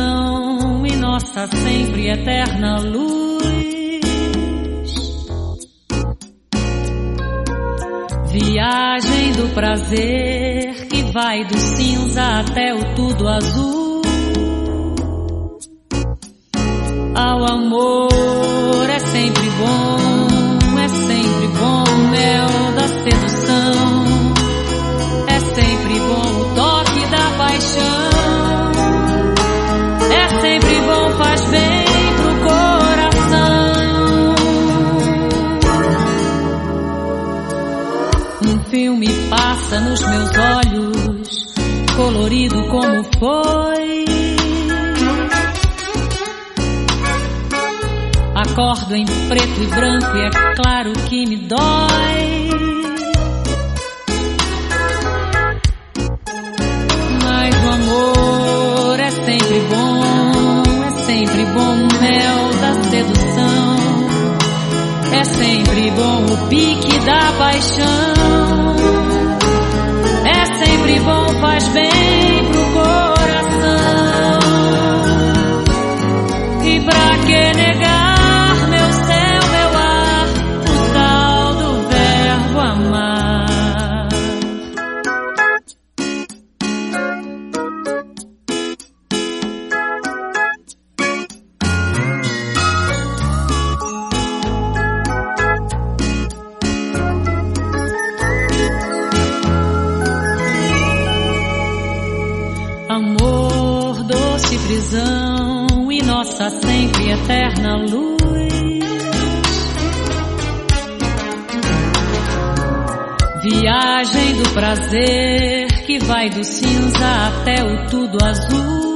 prisão e nossa sempre eterna luz. Viagem do prazer que vai do cinza até o tudo azul. Ao amor é sempre bom o mel da sedução. É sempre bom o toque da paixão. É sempre bom, faz bem pro coração. Um filme passa nos meus olhos, colorido como foi. Acordo em preto e branco e é claro que me dói. Mas o amor é sempre bom o mel da sedução. É sempre bom o pique da paixão. É sempre bom, faz bem pro coração. E pra que negar amor, doce prisão e nossa sempre eterna luz. Viagem do prazer que vai do cinza até o tudo azul.